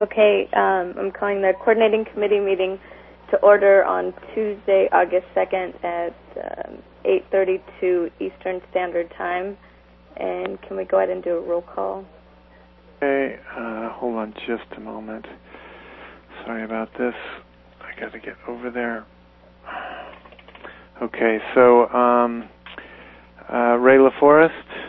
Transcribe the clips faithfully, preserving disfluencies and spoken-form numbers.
Okay, um, I'm calling the coordinating committee meeting to order on Tuesday, August second at um, eight thirty-two Eastern Standard Time. And can we go ahead and do a roll call? Okay, uh, hold on just a moment. Sorry about this. I got to get over there. Okay, so um, uh, Ray LaForest,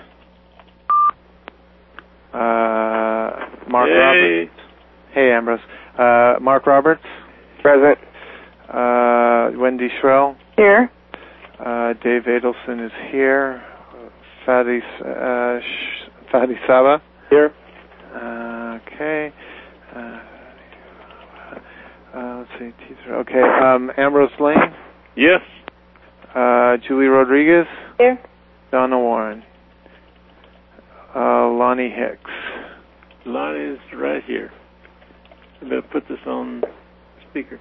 uh, Mark hey. Roberts. Hey, Ambrose. Uh, Mark Roberts. Present. Uh, Wendy Shrell. Here. Uh, Dave Adelson is here. Fadi, uh, Sh- Fadi Saba. Here. Uh, okay. Uh, uh, let's see. Teaser. Okay. Um, Ambrose Lane. Yes. Uh, Julie Rodriguez. Here. Donna Warren. Uh, Lonnie Hicks. Lonnie's right here. I better put this on speaker.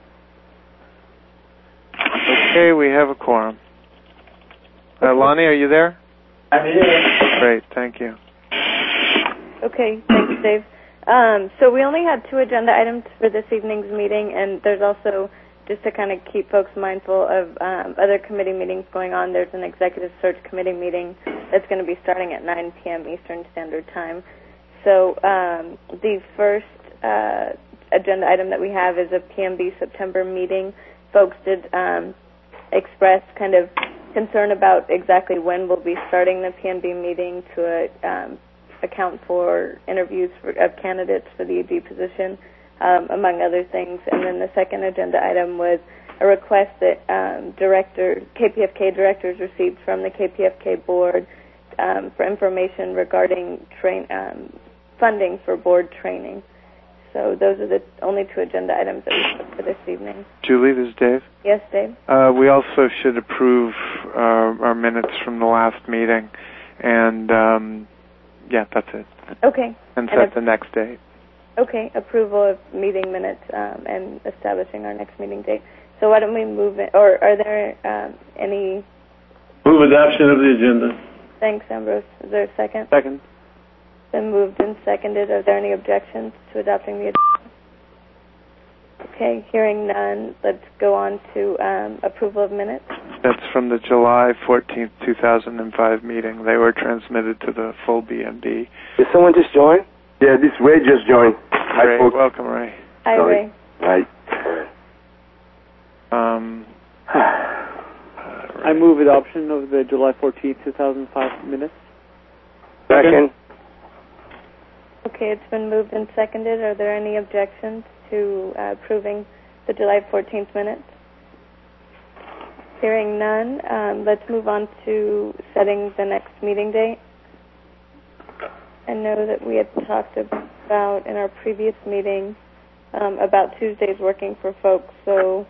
Okay, we have a quorum. Uh, Lonnie, are you there? I'm here. Great, thank you. Okay, thanks, Dave. Um, so we only had two agenda items for this evening's meeting, and there's also, just to kind of keep folks mindful of um, other committee meetings going on, there's an executive search committee meeting that's going to be starting at nine p.m. Eastern Standard Time. So um, the first uh, agenda item that we have is a P M B September meeting. Folks did um, express kind of concern about exactly when we'll be starting the P M B meeting to uh, um, account for interviews for, of candidates for the E D position, um, among other things. And then the second agenda item was a request that um, director, K P F K directors received from the K P F K board um, for information regarding train, um, funding for board training. So those are the only two agenda items that we put for this evening. Julie, this is Dave. Yes, Dave? Uh, we also should approve uh, our minutes from the last meeting. And, um, yeah, that's it. Okay. And and set the next date. Okay, approval of meeting minutes um, and establishing our next meeting date. So why don't we move it, or are there um, any... Move adoption of the agenda. Thanks, Ambrose. Is there a second? Second. Been moved and seconded. Are there any objections to adopting the agenda? Okay, hearing none, let's go on to um, approval of minutes. That's from the July fourteenth, two thousand five meeting. They were transmitted to the full B M B. Did someone just join? Yeah, this Ray just joined. Ray, Hi, welcome, Ray. Hi, Sorry. Ray. Hi. Um, I move adoption of the July fourteenth, two thousand five minutes. Second. Okay, it's been moved and seconded. Are there any objections to uh, approving the July fourteenth minutes? Hearing none, um, let's move on to setting the next meeting date. I know that we had talked about in our previous meeting um, about Tuesdays working for folks, so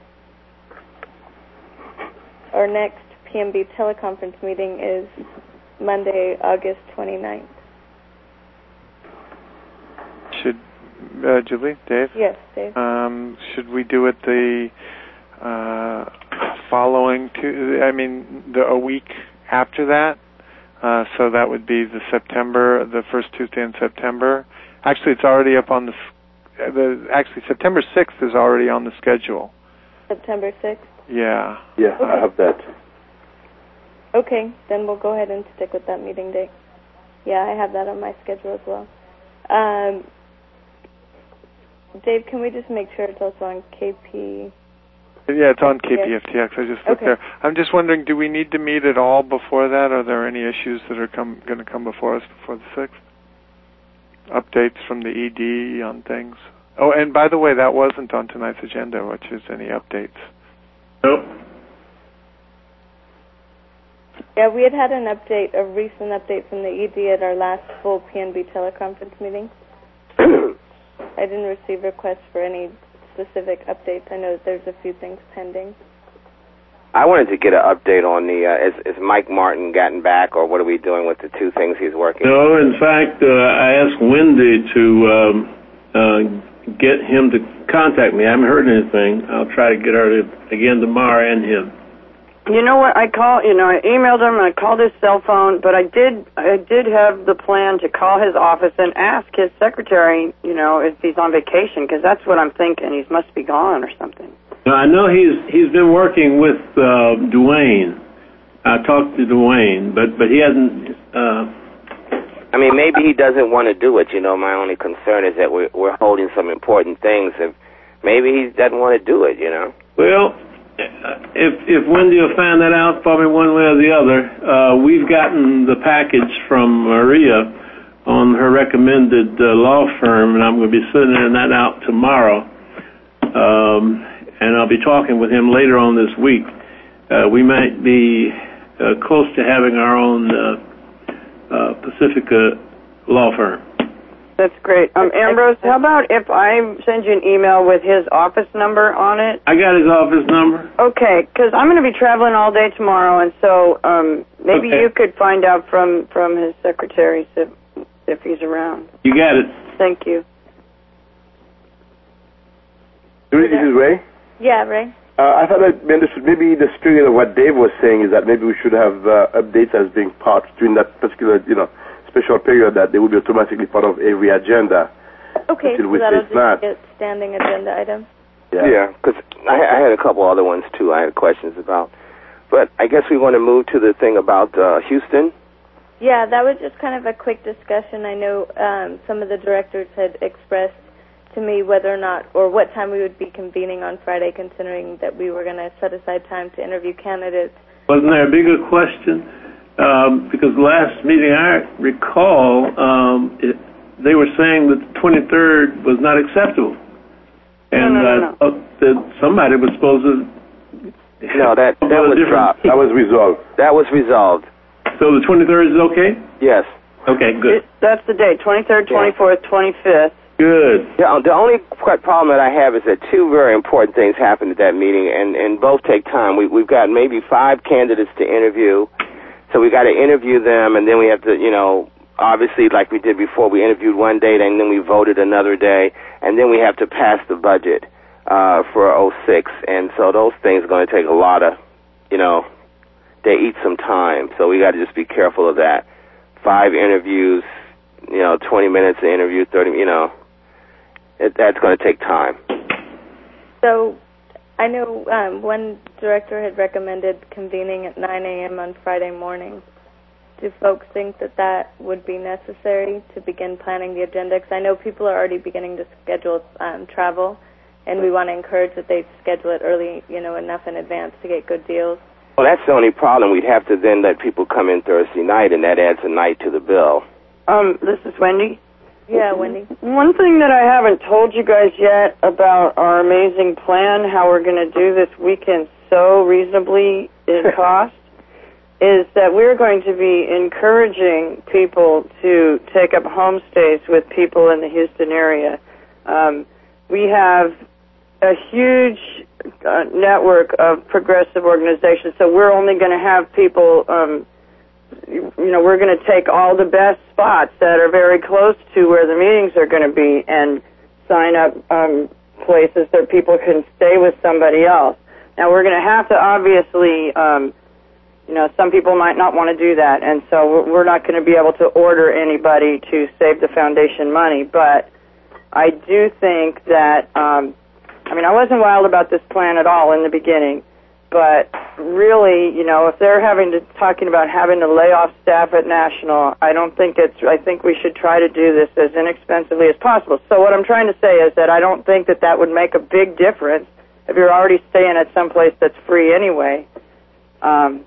our next P M B teleconference meeting is Monday, August twenty-ninth. should, uh, Julie, Dave? Yes, Dave. Um, should we do it the uh, following, two, I mean, the, a week after that? Uh, so that would be the September, the first Tuesday in September. Actually, it's already up on the, the actually, September sixth is already on the schedule. September sixth? Yeah. Yeah, Okay. I have that. Okay, then we'll go ahead and stick with that meeting date. Yeah, I have that on my schedule as well. Um, Dave, can we just make sure it's also on K P? Yeah, it's on K P F T X. I just looked Okay. there. I'm just wondering, do we need to meet at all before that? Are there any issues that are come going to come before us before the sixth? Updates from the E D on things? Oh, and by the way, that wasn't on tonight's agenda, which is any updates. Nope. Yeah, we had had an update, a recent update from the E D at our last full P N B teleconference meeting. I didn't receive requests for any specific updates. I know that there's a few things pending. I wanted to get an update on the, uh, is, is Mike Martin gotten back, or what are we doing with the two things he's working on? No, in fact, uh, I asked Wendy to um, uh, get him to contact me. I haven't heard anything. I'll try to get her to, again tomorrow and him. You know what? I call. You know, I emailed him and I called his cell phone, but I did. I did have the plan to call his office and ask his secretary. You know, if he's on vacation, because that's what I'm thinking. He must be gone or something. Now, I know he's he's been working with uh, Dwayne. I talked to Dwayne, but but he hasn't. Uh, I mean, maybe he doesn't want to do it. You know, my only concern is that we're we're holding some important things, and maybe he doesn't want to do it. You know. Well. If if Wendy will find that out for me one way or the other, uh, we've gotten the package from Maria on her recommended uh, law firm, and I'm going to be sending that out tomorrow. Um, and I'll be talking with him later on this week. Uh, we might be uh, close to having our own uh, uh, Pacifica law firm. That's great. Um, Ambrose, how about if I send you an email with his office number on it? I got his office number. Okay, because I'm going to be traveling all day tomorrow, and so um, maybe okay. you could find out from, from his secretary if, if he's around. You got it. Thank you. This is Ray. Yeah, Ray. Uh, I thought that maybe the spirit of what Dave was saying is that maybe we should have uh, updates as being part during that particular, you know, special period, that they will be automatically part of every agenda. Okay, so that'll just not. be a standing agenda item. Yeah, because yeah, I, I had a couple other ones, too, I had questions about. But I guess we want to move to the thing about uh, Houston. Yeah, that was just kind of a quick discussion. I know um, some of the directors had expressed to me whether or not, or what time we would be convening on Friday, considering that we were going to set aside time to interview candidates. Wasn't there a bigger question? Um, because last meeting I recall, um, it, they were saying that the twenty-third was not acceptable. And no, no, no, no. Uh, that somebody was supposed to... No, that, that was dropped. That was resolved. That was resolved. So the twenty-third is okay? Yes. Okay, good. It, that's the date, twenty-third, twenty-fourth, twenty-fifth. Good. Yeah, the only problem that I have is that two very important things happened at that meeting, and, and both take time. We, we've got maybe five candidates to interview. So we got to interview them, and then we have to, you know, obviously like we did before, we interviewed one day, and then we voted another day, and then we have to pass the budget uh, for oh six. And so those things are going to take a lot of, you know, they eat some time. So we got to just be careful of that. Five interviews, you know, twenty minutes to interview, thirty, you know, it, that's going to take time. So I know um, one director had recommended convening at nine a.m. on Friday morning. Do folks think that that would be necessary to begin planning the agenda? Because I know people are already beginning to schedule um, travel, and we want to encourage that they schedule it early, you know, enough in advance to get good deals. Well, that's the only problem. We'd have to then let people come in Thursday night, and that adds a night to the bill. Um, this is Wendy. Yeah, Wendy. One thing that I haven't told you guys yet about our amazing plan, how we're going to do this weekend so reasonably in cost, is that we're going to be encouraging people to take up homestays with people in the Houston area. Um, we have a huge uh, network of progressive organizations, so we're only going to have people... Um, you know, we're going to take all the best spots that are very close to where the meetings are going to be and sign up um, places that people can stay with somebody else. Now, we're going to have to obviously, um, you know, some people might not want to do that, and so we're not going to be able to order anybody to save the foundation money. But I do think that, um, I mean, I wasn't wild about this plan at all in the beginning. But really, you know, if they're having to talking about having to lay off staff at National, I don't think it's. I think we should try to do this as inexpensively as possible. So what I'm trying to say is that I don't think that that would make a big difference if you're already staying at some place that's free anyway. Um,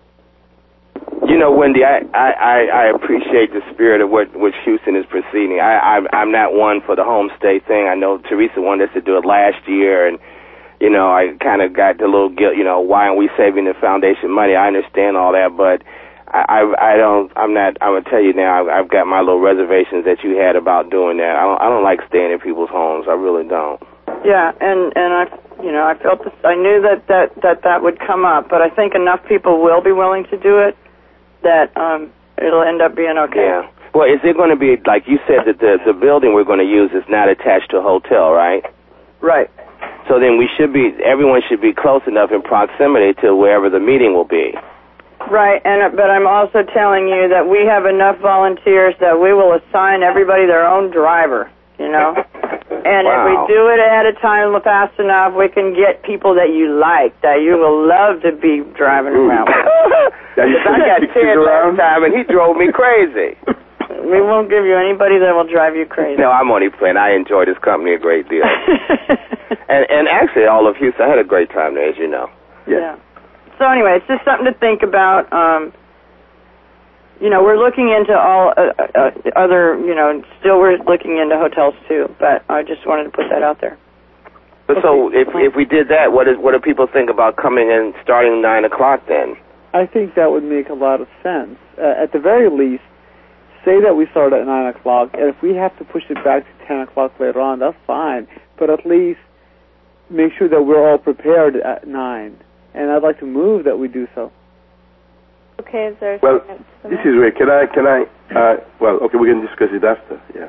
you know, Wendy, I, I, I appreciate the spirit of what which Houston is proceeding. I, I I'm not one for the homestay thing. I know Teresa wanted us to do it last year, and you know, I kind of got the little guilt, you know, why aren't we saving the foundation money? I understand all that, but I, I, I don't, I'm not, I'm going to tell you now, I've, I've got my little reservations that you had about doing that. I don't, I don't like staying in people's homes. I really don't. Yeah, and, and I, you know, I felt this, I knew that, that, that that would come up, but I think enough people will be willing to do it that um, it'll end up being okay. Yeah. Well, is it going to be, like you said, that the, the building we're going to use is not attached to a hotel, right? Right. So then we should be, everyone should be close enough in proximity to wherever the meeting will be. Right, and but I'm also telling you that we have enough volunteers that we will assign everybody their own driver, you know. And Wow. if we do it ahead of time fast enough, we can get people that you like, that you will love to be driving around with. Yeah, you I got Ted last time, and he drove me crazy. We won't give you anybody that will drive you crazy. No, I'm only playing. I enjoyed his company a great deal. and and actually, all of Houston, I had a great time there, as you know. Yeah. Yeah. So anyway, it's just something to think about. Um, you know, we're looking into all uh, uh, other, you know, still we're looking into hotels too, but I just wanted to put that out there. But so if if we did that, what is what do people think about coming in starting nine o'clock then? I think that would make a lot of sense. Uh, at the very least, say that we start at nine o'clock, and if we have to push it back to ten o'clock later on, that's fine. But at least make sure that we're all prepared at nine. And I'd like to move that we do so. Okay, is there a Well, second? this is where, can I, can I, uh, well, okay, we can discuss it after, yeah.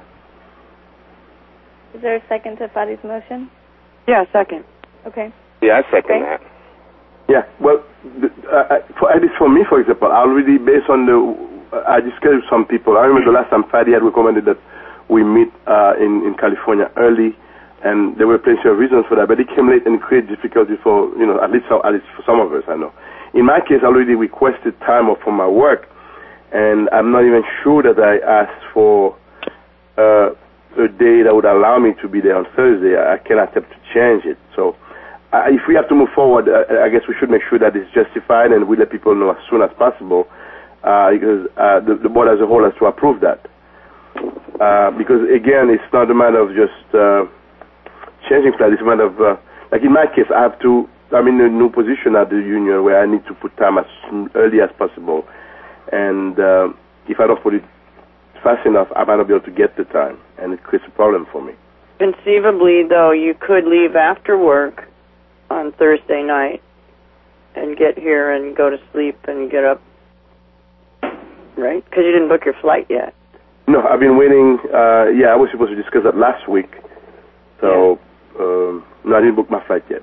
Is there a second to Fadi's motion? Yeah, second. Okay. Yeah, I second Okay. that. Yeah, well, the, uh, for, at least for me, for example, I already, based on the, uh, I discussed with some people. I remember the last time Fadi had recommended that we meet uh, in, in California early, and there were plenty of reasons for that, but it came late and created difficulty for, you know, at least, at least for some of us, I know. In my case, I already requested time off from my work, and I'm not even sure that I asked for uh, a day that would allow me to be there on Thursday. I cannot attempt to change it. So uh, if we have to move forward, uh, I guess we should make sure that it's justified and we let people know as soon as possible, uh, because uh, the, the board as a whole has to approve that. Uh, because, again, it's not a matter of just uh, changing plans. It's a matter of, uh, like in my case, I have to, I'm in a new position at the union where I need to put time as early as possible. And uh, if I don't put it fast enough, I might not be able to get the time, and it creates a problem for me. Conceivably, though, you could leave after work on Thursday night and get here and go to sleep and get up, right? Because you didn't book your flight yet. No, I've been waiting. Uh, yeah, I was supposed to discuss that last week. So, yeah. um, no, I didn't book my flight yet.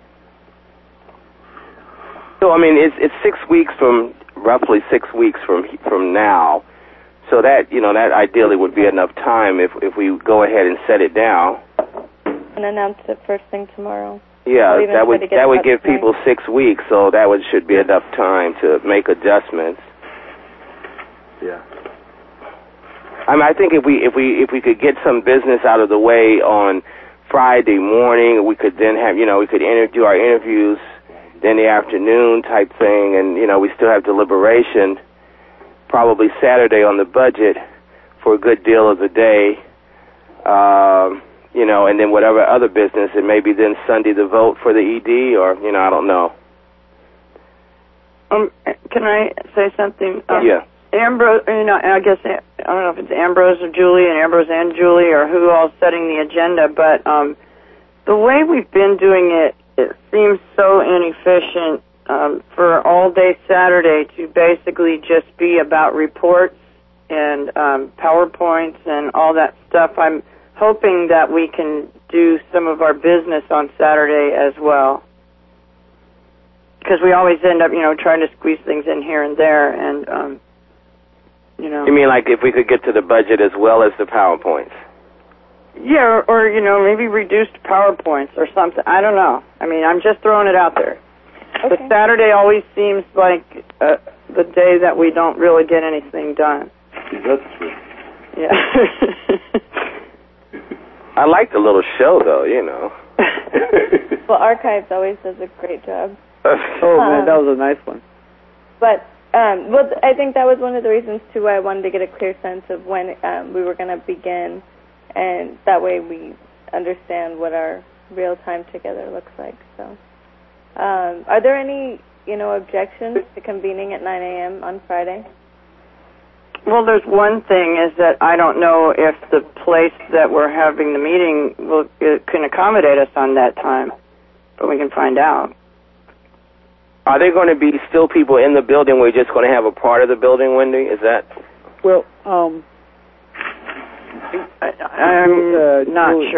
So, I mean, it's it's six weeks from, roughly six weeks from from now. So that, you know, that ideally would be enough time if if we go ahead and set it down. And announce it first thing tomorrow. Yeah, that would that would give people six weeks, so that would should be enough time to make adjustments. Yeah. I mean, I think if we if we if we could get some business out of the way on Friday morning, we could then have, you know, we could inter- do our interviews then the afternoon type thing, and, you know, we still have deliberation probably Saturday on the budget for a good deal of the day, um, you know, and then whatever other business, and maybe then Sunday the vote for the E D, or, you know, I don't know. Um, can I say something? Um, yeah. Ambrose, you know, I guess, I don't know if it's Ambrose or Julie, and Ambrose and Julie, or who all's setting the agenda, but um, the way we've been doing it, it seems so inefficient um, for all day Saturday to basically just be about reports and um, PowerPoints and all that stuff. I'm hoping that we can do some of our business on Saturday as well, because we always end up, you know, trying to squeeze things in here and there, and um, you know. You mean like if we could get to the budget as well as the PowerPoints? Yeah, or, or, you know, maybe reduced PowerPoints or something. I don't know. I mean, I'm just throwing it out there. Okay. But Saturday always seems like uh, the day that we don't really get anything done. That's true. Yeah. I like the little show, though, you know. Well, Archives always does a great job. Oh, man, that was a nice one. But, um, well, I think that was one of the reasons, too, why I wanted to get a clear sense of when um, we were going to begin, and that way we understand what our real time together looks like. So, um, are there any, you know, objections to convening at nine a.m. on Friday? Well, there's one thing is that I don't know if the place that we're having the meeting will it can accommodate us on that time, but we can find out. Are there going to be still people in the building? We're just going to have a part of the building, Wendy? Is that? Well, um... I, I'm uh, not Julie, sure.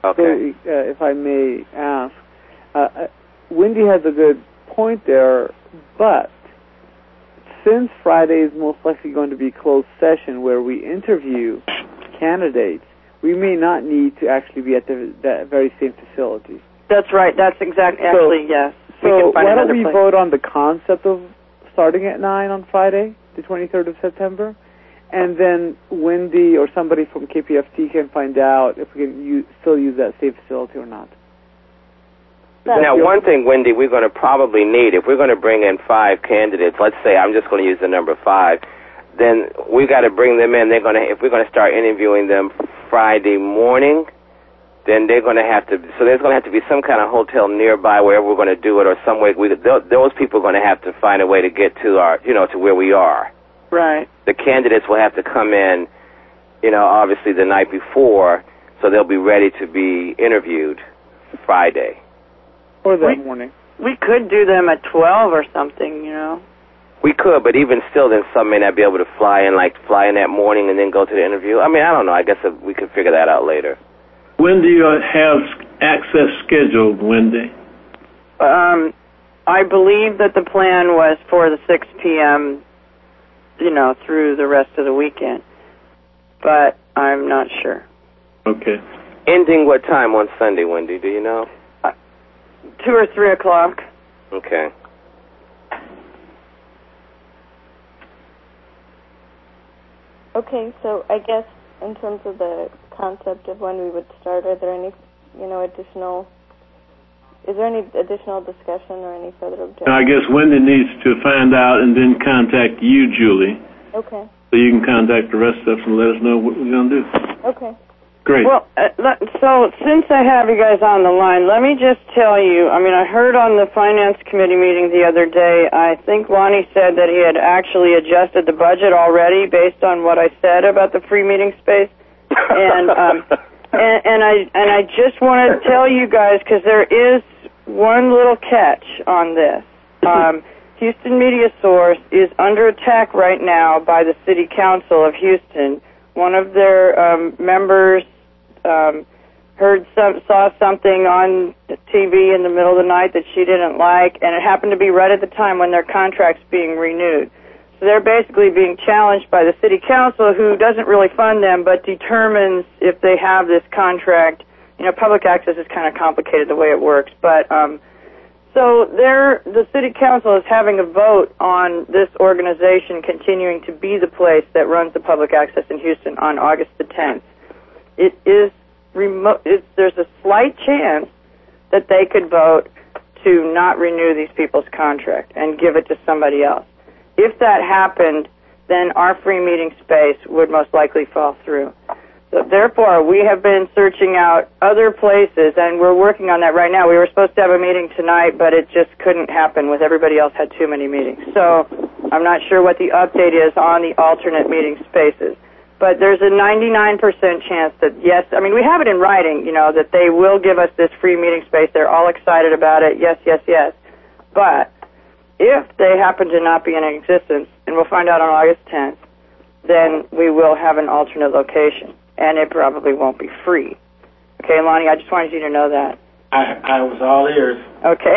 Okay. So, uh, if I may ask, uh, Wendy has a good point there, but since Friday is most likely going to be closed session where we interview candidates, we may not need to actually be at the, that very same facility. That's right. That's exactly, so, actually, yes. So we can find why don't we place. vote on the concept of starting at nine on Friday, the twenty-third of September, and then Wendy or somebody from K P F T can find out if we can use, still use that same facility or not. Now, one thing, Wendy, we're going to probably need, if we're going to bring in five candidates, let's say I'm just going to use the number five, then we got to bring them in. They're going to, if we're going to start interviewing them Friday morning, then they're going to have to, so there's going to have to be some kind of hotel nearby wherever we're going to do it, or some way, we, those people are going to have to find a way to get to our, you know, to where we are. Right. The candidates will have to come in, you know, obviously the night before, so they'll be ready to be interviewed Friday. Or that we, morning. We could do them at twelve or something, you know. We could, but even still, then some may not be able to fly in, like fly in that morning and then go to the interview. I mean, I don't know. I guess we could figure that out later. When do you have access scheduled, Wendy? Um, I believe that the plan was for the six p.m., you know, through the rest of the weekend. But I'm not sure. Okay. Ending what time on Sunday, Wendy? Do you know? Uh, two or three o'clock. Okay. Okay, so I guess in terms of the concept of when we would start, are there any, you know, additional, is there any additional discussion or any further objections? I guess Wendy needs to find out and then contact you, Julie. Okay. So you can contact the rest of us and let us know what we're going to do. Okay. Great. Well, uh, so since I have you guys on the line, let me just tell you, I mean, I heard on the Finance Committee meeting the other day, I think Lonnie said that he had actually adjusted the budget already based on what I said about the free meeting space. And, um, and, and I and I just want to tell you guys, because there is one little catch on this. Um, Houston Media Source is under attack right now by the City Council of Houston. One of their um, members um, heard some, saw something on T V in the middle of the night that she didn't like, and it happened to be right at the time when their contract's being renewed. So they're basically being challenged by the City Council, who doesn't really fund them, but determines if they have this contract. You know, public access is kind of complicated the way it works, but um, so they're, the City Council is having a vote on this organization continuing to be the place that runs the public access in Houston on August the tenth. It is remote. It, there's a slight chance that they could vote to not renew these people's contract and give it to somebody else. If that happened, then our free meeting space would most likely fall through. So therefore, we have been searching out other places, and we're working on that right now. We were supposed to have a meeting tonight, but it just couldn't happen with everybody else had too many meetings. So I'm not sure what the update is on the alternate meeting spaces. But there's a ninety-nine percent chance that, yes, I mean, we have it in writing, you know, that they will give us this free meeting space. They're all excited about it. Yes, yes, yes. But if they happen to not be in existence, and we'll find out on August tenth, then we will have an alternate location, and it probably won't be free. Okay, Lonnie, I just wanted you to know that. I, I was all ears. Okay.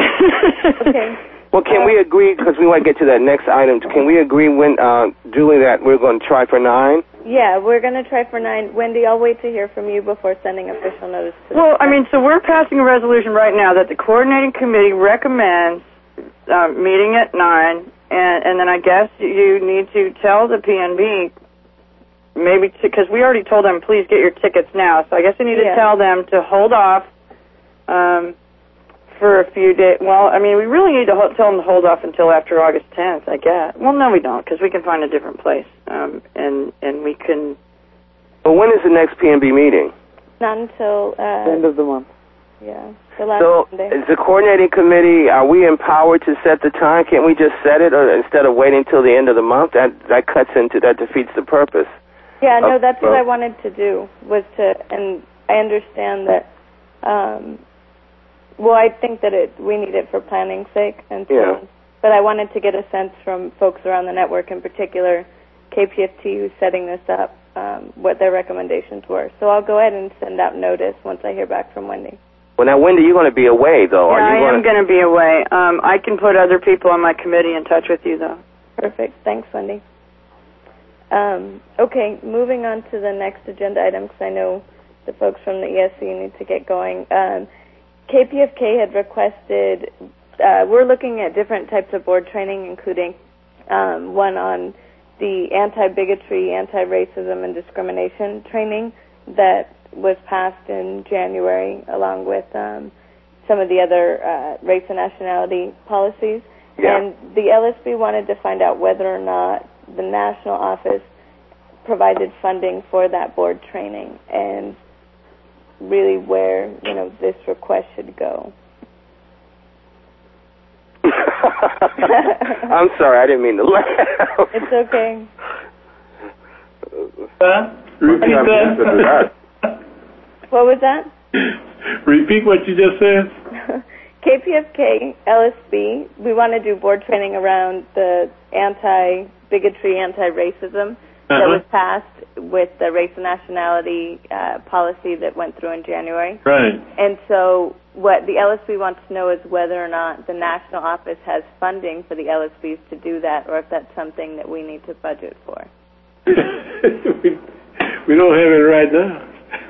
Okay. Well, can uh, we agree, because we want to get to that next item, can we agree, when, uh, Julie, that we're going to try for nine? Yeah, we're going to try for nine. Wendy, I'll wait to hear from you before sending official notice to Well, I mean, so we're passing a resolution right now that the coordinating committee recommends uh, meeting at nine, and, and then I guess you need to tell the P N B, maybe, because we already told them, please get your tickets now, so I guess you need yeah. to tell them to hold off um, for a few days. Well, I mean, we really need to ho- tell them to hold off until after August tenth, I guess. Well, no, we don't, because we can find a different place, um, and and we can... Well, when is the next P N B meeting? Not until... Uh, the end of the month. Yeah, the last So, Monday. is the coordinating committee, are we empowered to set the time? Can't we just set it, or instead of waiting till the end of the month? That that cuts into, that defeats the purpose. Yeah, no, that's well, what I wanted to do, was to, and I understand that, um, well, I think that it, we need it for planning's sake, and so, yeah. but I wanted to get a sense from folks around the network, in particular K P F T, who's setting this up, um, what their recommendations were. So I'll go ahead and send out notice once I hear back from Wendy. Well, now, Wendy, you're going to be away, though. Yeah, Are you I am gonna... going to be away. Um, I can put other people on my committee in touch with you, though. Perfect. Thanks, Wendy. Um, okay, moving on to the next agenda item, because I know the folks from the E S C need to get going. Um, K P F K had requested, uh, we're looking at different types of board training, including um, one on the anti-bigotry, anti-racism, and discrimination training that was passed in January, along with um, some of the other uh, race and nationality policies. Yeah. And the L S B wanted to find out whether or not the national office provided funding for that board training and really where, you know, this request should go. I'm sorry, I didn't mean to laugh. It's okay. Uh, repeat that. What was that? Repeat what you just said. K P F K, L S B, we want to do board training around the anti-bigotry, anti-racism Uh-huh. that was passed with the race and nationality uh, policy that went through in January. Right. And so what the L S B wants to know is whether or not the national office has funding for the L S Bs to do that, or if that's something that we need to budget for. we, we don't have it right now.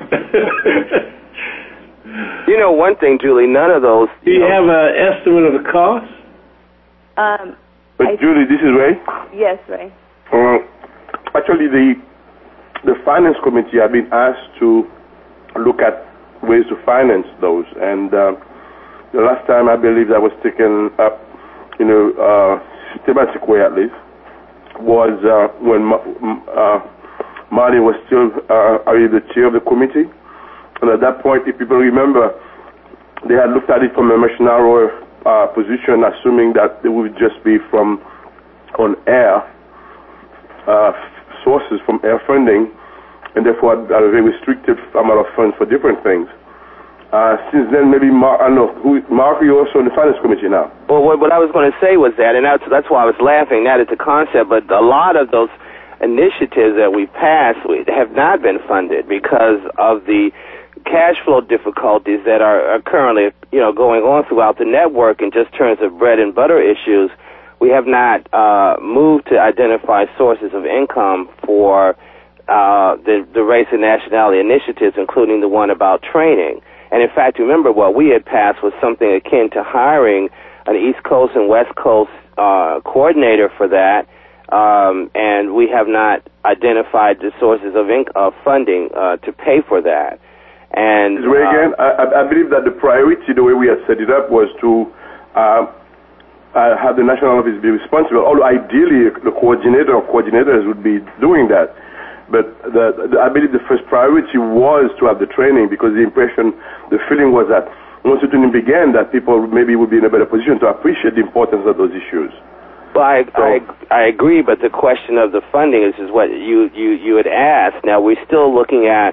You know one thing, Julie, none of those... Do you know, have an estimate of the cost? Um, But I, Julie, this is Ray. yes, Ray. Uh, actually, the the finance committee have been asked to look at ways to finance those, and uh, the last time I believe that was taken up in a uh, systematic way, at least, was uh, when uh, Marty was still uh, the chair of the committee. And at that point, if people remember, they had looked at it from a much narrower uh, position, assuming that it would just be from on air uh, sources, from air funding, and therefore a very restricted amount of funds for different things. Uh, since then, maybe Mark, I don't know, who, Mark, you're also on the finance committee now. Well, what, what I was going to say was that, and that's, that's why I was laughing, that is the concept, but a lot of those initiatives that we passed have not been funded because of the cash flow difficulties that are, are currently, you know, going on throughout the network in just terms of bread and butter issues. We have not uh, moved to identify sources of income for uh, the, the race and nationality initiatives, including the one about training. And in fact, remember, what we had passed was something akin to hiring an East Coast and West Coast uh, coordinator for that, um, and we have not identified the sources of, inc- of funding uh, to pay for that. And Ray, again, uh, I, I believe that the priority, the way we had set it up, was to uh, uh, have the national office be responsible. Although ideally, the coordinator or coordinators would be doing that. But the, the, I believe the first priority was to have the training, because the impression, the feeling was that once the training began, that people maybe would be in a better position to appreciate the importance of those issues. Well, I, So, I, I agree, but the question of the funding is, is what you, you, you had asked. Now, we're still looking at,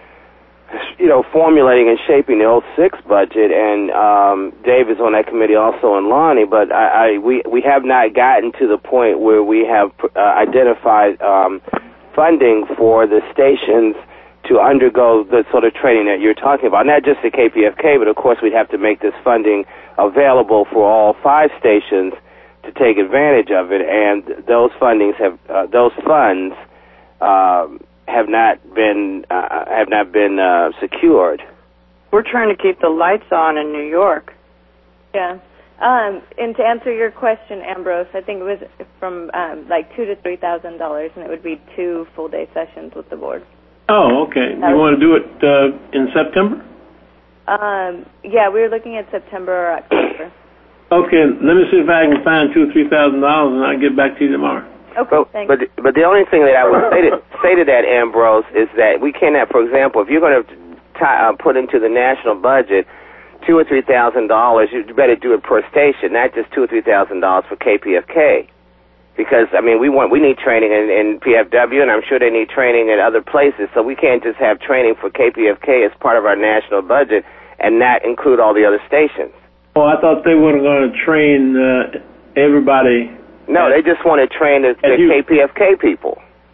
you know, formulating and shaping the oh six budget, and um, Dave is on that committee also, and Lonnie, but I, I, we, we have not gotten to the point where we have uh, identified um, funding for the stations to undergo the sort of training that you're talking about. Not just the K P F K, but of course we'd have to make this funding available for all five stations to take advantage of it, and those fundings have, uh, those funds um, have not been uh, have not been uh, secured. We're trying to keep the lights on in New York. Yeah. Um, and to answer your question, Ambrose, I think it was from um, like two to three thousand dollars, and it would be two full day sessions with the board. Oh, okay. That You was- want to do it uh, in September? Um, yeah, we were looking at September or October. Okay, let me see if I can find two or three thousand dollars, and I'll get back to you tomorrow. Okay, But, thanks. but but the only thing that I would say to, say to that, Ambrose, is that we cannot, for example, if you're going to tie, uh, put into the national budget two or three thousand dollars, you better do it per station, not just two or three thousand dollars for K P F K. Because I mean, we want we need training in, in P F W, and I'm sure they need training in other places. So we can't just have training for K P F K as part of our national budget and not include all the other stations. Oh, I thought they were going to train uh, everybody. No, they just want to train the, the And you- K P F K people.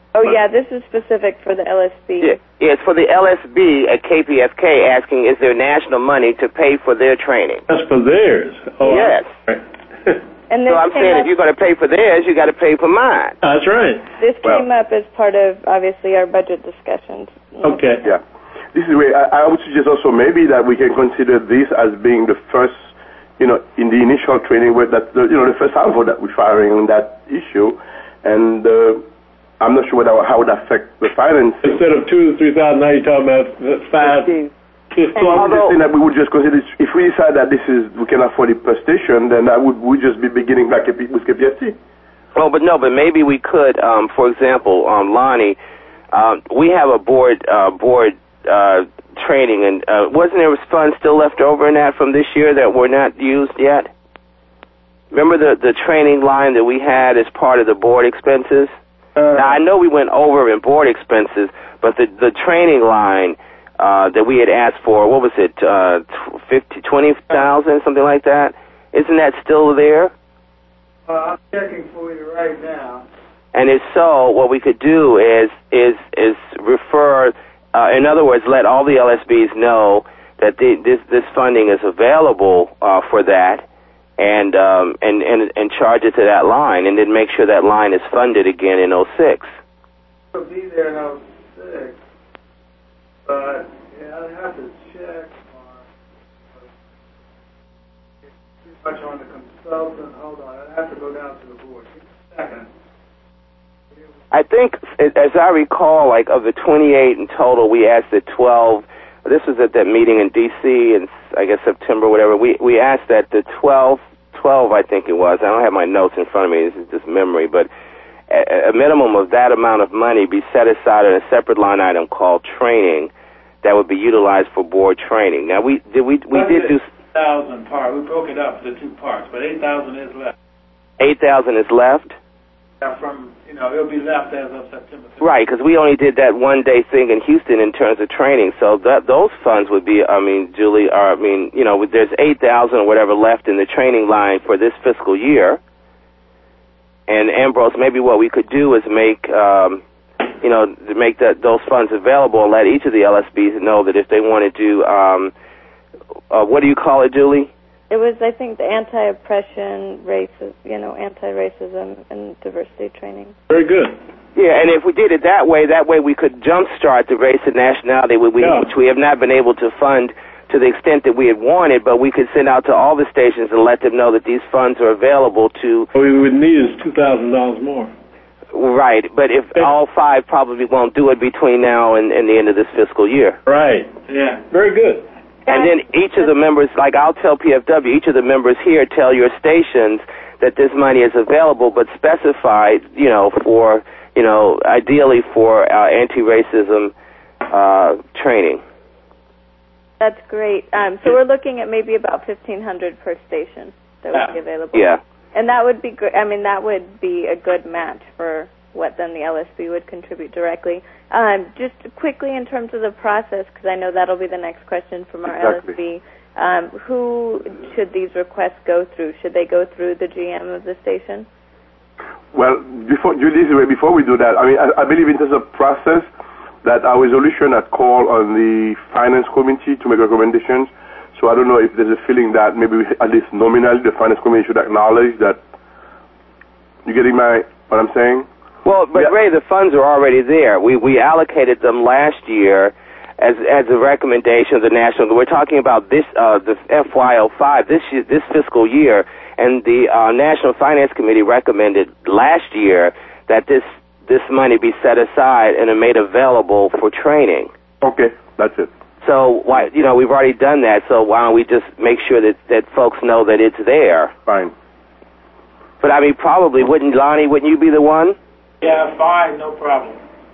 Oh, yeah, this is specific for the L S B. Yeah, yeah, it's for the L S B at K P F K asking, is there national money to pay for their training? That's for theirs. Oh, yes. And so I'm saying if you're going to pay for theirs, you got to pay for mine. That's right. This Well, came up as part of, obviously, our budget discussions. Okay. Yeah. This is where I, I would suggest also maybe that we can consider this as being the first, you know, in the initial training where that, the, you know, the first salvo that we're firing on that issue. And uh, I'm not sure what, how would affect the finance. Instead of two to three thousand, now you're talking about five. fifteen. So I'm just saying that we would just consider, if we decide that this is, we can afford it per station, then that would, would just be beginning like with K P F T. Oh, but no, but maybe we could, um, for example, um, Lonnie, um, we have a board, uh, board, uh, training, and, uh, wasn't there funds still left over in that from this year that were not used yet? Remember the, the training line that we had as part of the board expenses? Uh, now, I know we went over in board expenses, but the, the training line, Uh, that we had asked for, what was it, uh, fifty, twenty thousand, something like that? Isn't that still there? Uh, I'm checking for you right now. And if so, what we could do is is is refer, uh, in other words, let all the L S Bs know that the, this this funding is available uh, for that, and um, and and and charge it to that line, and then make sure that line is funded again in oh six. It'll be there in oh six. But, yeah, I'd have to check on, too much on the consultant. Hold on, I'd have to go down to the board. Give me a second. I think, as I recall, like of the twenty-eight in total, we asked that twelve, this was at that meeting in D C in, I guess, September, whatever, we, we asked that the twelve, twelve, I think it was, I don't have my notes in front of me, this is just memory, but a, a minimum of that amount of money be set aside in a separate line item called training, that would be utilized for board training. Now, we did we we did do thousand part. We broke it up into two parts, but eight thousand is left. Eight thousand is left. Now, from you know, it'll be left as of September. Right, because we only did that one day thing in Houston in terms of training. So that those funds would be, I mean, Julie, or I mean, you know, there's eight thousand or whatever left in the training line for this fiscal year. And Ambrose, maybe what we could do is make. Um, you know, to make that those funds available and let each of the L S Bs know that if they want to do, um, uh, what do you call it, Julie? It was, I think, the anti-oppression, racism, you know, anti-racism and diversity training. Very good. Yeah, and if we did it that way, that way we could jumpstart the race and nationality, which we, Yeah. which we have not been able to fund to the extent that we had wanted, but we could send out to all the stations and let them know that these funds are available to... What we would need is two thousand dollars more. Right, but if all five probably won't do it between now and, and the end of this fiscal year. Right. Yeah. Very good. And then each of the members, like I'll tell P F W, each of the members here tell your stations that this money is available, but specified, you know, for, you know, ideally for uh, anti-racism uh, training. That's great. Um, so we're looking at maybe about fifteen hundred per station that would be available. Yeah. And that would be good. I mean, that would be a good match for what then the L S B would contribute directly. Um, just quickly in terms of the process, because I know that'll be the next question from our Exactly. L S B. Um, who should these requests go through? Should they go through the G M of the station? Well, before Julie, before we do that, I mean, I, I believe in terms of process that our resolution had called on the finance committee to make recommendations. So I don't know if there's a feeling that maybe we, at least nominally the finance committee should acknowledge that. You getting my what I'm saying? Well, but Yeah. Ray, the funds are already there. We we allocated them last year as as a recommendation of the national. We're talking about this uh, the F Y oh five this year, this fiscal year, and the uh, National Finance Committee recommended last year that this this money be set aside and made available for training. Okay, that's it. So why you know we've already done that. So why don't we just make sure that that folks know that it's there? Fine. But I mean, probably wouldn't Lonnie? Wouldn't you be the one? Yeah, fine, no problem.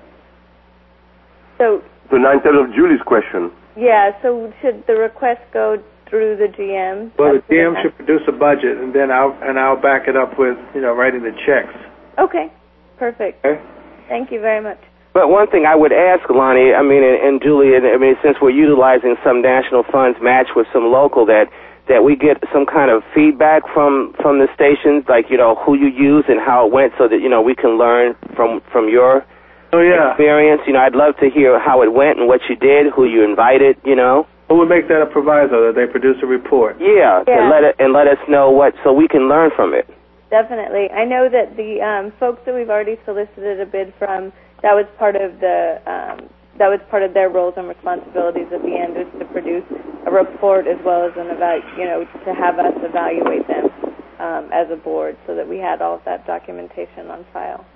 So, So now in terms of Julie's question, yeah, so should the request go through the G M? Well, the That's G M the- should produce a budget, and then I'll and I'll back it up with you know writing the checks. Okay, perfect. Okay. Thank you very much. But one thing I would ask, Lonnie, I mean, and, and Julie, and, I mean, since we're utilizing some national funds matched with some local, that that we get some kind of feedback from from the stations, like you know who you use and how it went, so that you know we can learn from from your Oh, yeah. experience. You know, I'd love to hear how it went and what you did, who you invited, you know. Who would make that a proviso, that they produce a report? Yeah, Yeah. And, let it, and let us know what, so we can learn from it. Definitely. I know that the um, folks that we've already solicited a bid from, that was part of the um, that was part of their roles and responsibilities at the end, was to produce a report as well as an evalu- you know, to have us evaluate them um, as a board, so that we had all of that documentation on file.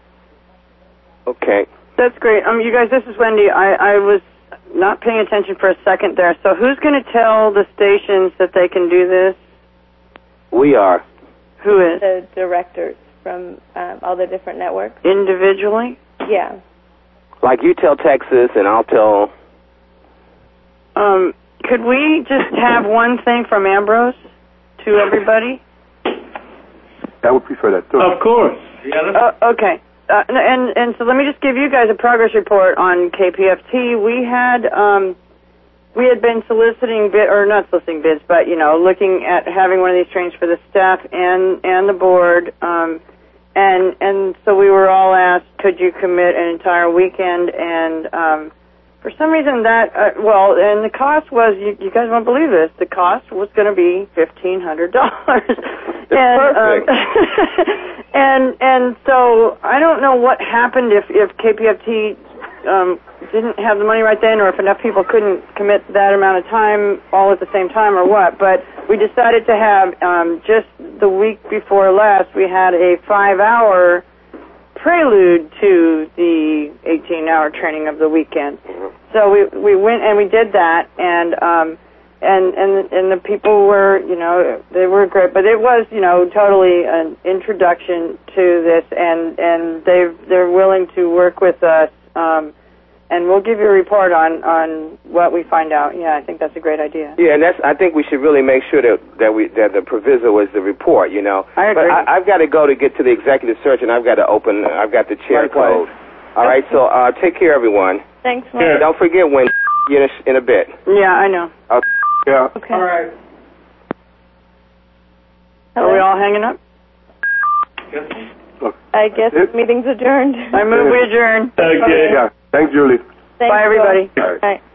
Okay. That's great. Um, you guys, this is Wendy. I, I was not paying attention for a second there. So who's going to tell the stations that they can do this? We are. Who is? The directors from um, all the different networks. Individually? Yeah. Like you tell Texas, and I'll tell... Um, could we just have one thing from Ambrose to everybody? I would prefer that too. Of course. Yeah, Uh, okay. Uh, and and so let me just give you guys a progress report on K P F T. We had um, we had been soliciting bid or not soliciting bids, but you know, looking at having one of these trains for the staff and and the board. Um, and and so we were all asked, could you commit an entire weekend? And um, for some reason that uh, well, and the cost was you, you guys won't believe this. The cost was going to be fifteen hundred dollars. And, perfect. Um, and and so I don't know what happened if if K P F T um, didn't have the money right then, or if enough people couldn't commit that amount of time all at the same time, or what. But we decided to have um, just the week before last, we had a five-hour prelude to the eighteen-hour training of the weekend. Mm-hmm. So we we went and we did that, and. Um, And, and and the people were, you know, they were great, but it was, you know, totally an introduction to this, and and they they're willing to work with us, um, and we'll give you a report on, on what we find out. Yeah, I think that's a great idea. Yeah, and that's. I think we should really make sure that that we that the proviso is the report. You know, I agree. But I, I've got to go to get to the executive search, and I've got to open. I've got the chair Likewise. code. All right, so uh, take care, everyone. Thanks, Mike. Yeah. Don't forget when in a, in a bit. Yeah, I know. Okay. Yeah. Okay. All right. Are we all hanging up? I guess It- meeting's adjourned. I move we adjourn. Okay. Yeah. Thanks, Julie. Thanks, Bye, everybody. Joel. Bye.